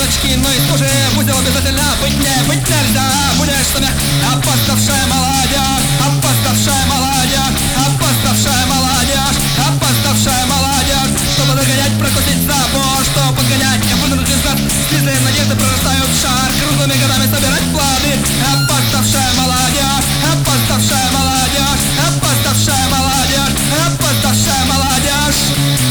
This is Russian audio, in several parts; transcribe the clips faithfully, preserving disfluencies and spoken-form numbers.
девочки, но и тоже узел обязательно быть не быть нельзя. Будешь смех, опоздавшая молодежь, опоздавшая молодежь, опоздавшая молодежь, опоздавшая молодежь. Чтобы догонять, прокусить забор, чтобы подгонять и вынырнуть из нас. Слезы надежды прорастают в шар, круглыми годами собирать плоды. Опоздавшая молодежь, опоздавшая молодежь, опоздавшая молодежь, опоздавшая молодежь.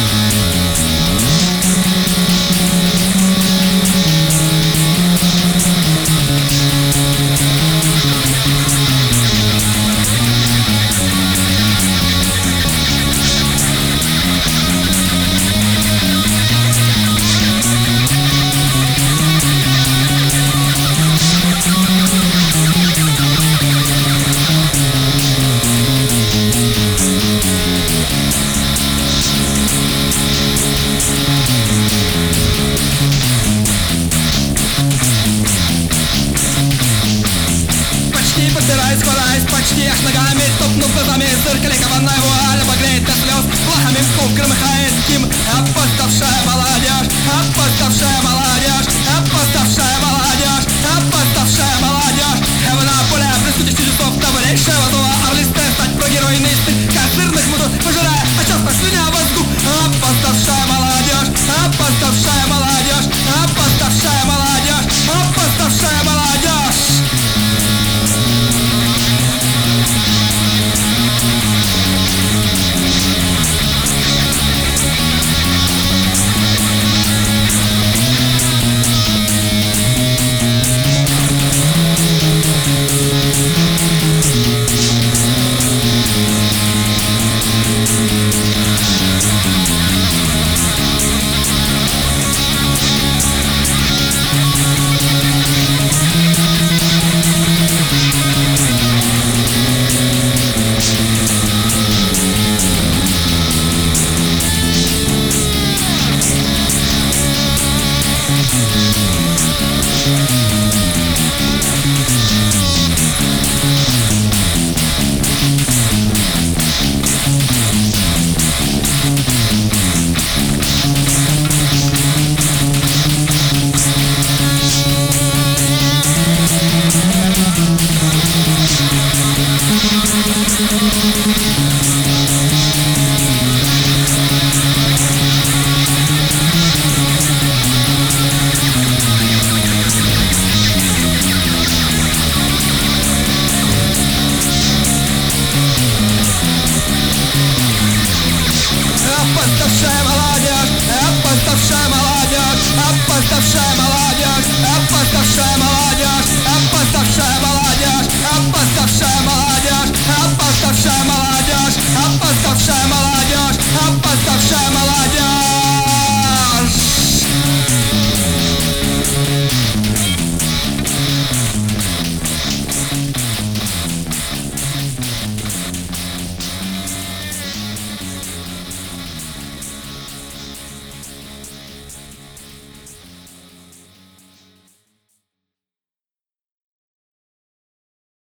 Подбираясь, складаясь почти аж ногами, топнув глазами, зыркали кованная вуаль, обогреет до слез, плахами в куб громыхает ким. Опоздавшая молодежь, опоздавшая молодежь, опоздавшая молодежь, опоздавшая молодежь. Эвана поля, присутствие часов, добрейшего зла, орлистая стать прогеройный стыль, козырных мудов, пожирая, а час послюня возгуб. Опоздавшая молодежь, опоздавшая молодежь, опоздавшая молодежь, опоздавшая молодежь. Опоздавшая молодежь, опоздавшая молодежь, опоздавшая молодежь, опоздавшая молодежь, опоздавшая молодежь, опоздавшая молодежь.